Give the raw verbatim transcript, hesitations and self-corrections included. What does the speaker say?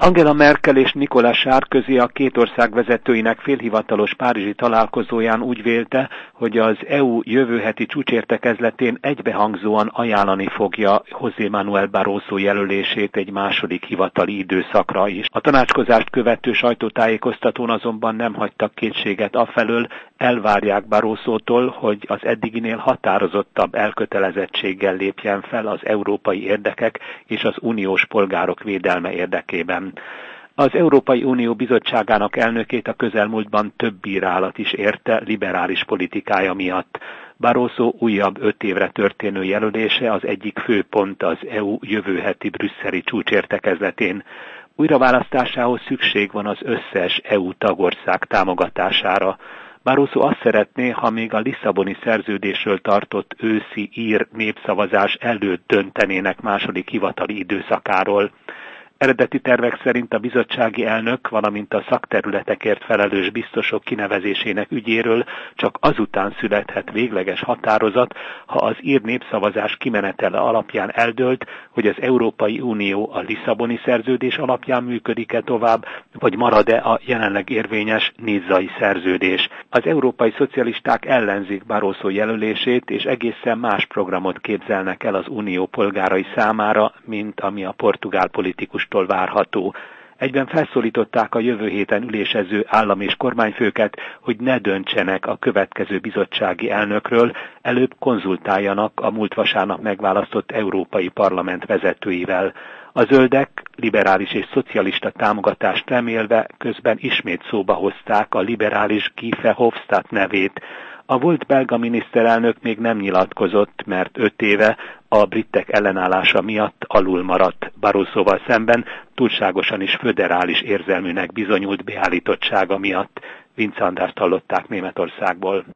Angela Merkel és Nicolas Sarkozy a két ország vezetőinek félhivatalos párizsi találkozóján úgy vélte, hogy az é u jövő heti csúcsértekezletén egybehangzóan ajánlani fogja José Manuel Barroso jelölését egy második hivatali időszakra is. A tanácskozást követő sajtótájékoztatón azonban nem hagytak kétséget afelől, elvárják Barrosótól, hogy az eddiginél határozottabb elkötelezettséggel lépjen fel az európai érdekek és az uniós polgárok védelme érdekében. Az Európai Unió Bizottságának elnökét a közelmúltban több bírálat is érte liberális politikája miatt. Barroso újabb öt évre történő jelölése az egyik fő pont az é u jövő heti brüsszeli csúcsértekezletén. Újraválasztásához szükség van az összes é u tagország támogatására. Barroso azt szeretné, ha még a Lisszaboni szerződésről tartott őszi ír népszavazás előtt döntenének második hivatali időszakáról. Eredeti tervek szerint a bizottsági elnök, valamint a szakterületekért felelős biztosok kinevezésének ügyéről csak azután születhet végleges határozat, ha az ír népszavazás kimenetele alapján eldőlt, hogy az Európai Unió a Lisszaboni szerződés alapján működik-e tovább, vagy marad-e a jelenleg érvényes nizzai szerződés. Az európai szocialisták ellenzik Barroso jelölését, és egészen más programot képzelnek el az unió polgárai számára, mint ami a portugál politikus várható. Egyben felszólították a jövő héten ülésező állam- és kormányfőket, hogy ne döntsenek a következő bizottsági elnökről, előbb konzultáljanak a múlt vasárnap megválasztott Európai Parlament vezetőivel. A zöldek liberális és szocialista támogatást remélve közben ismét szóba hozták a liberális Guy Verhofstadt nevét. A volt belga miniszterelnök még nem nyilatkozott, mert öt éve a britek ellenállása miatt alul maradt Barrosoval szemben, túlságosan is föderális érzelműnek bizonyult beállítottsága miatt. Vince Andrást hallották Németországból.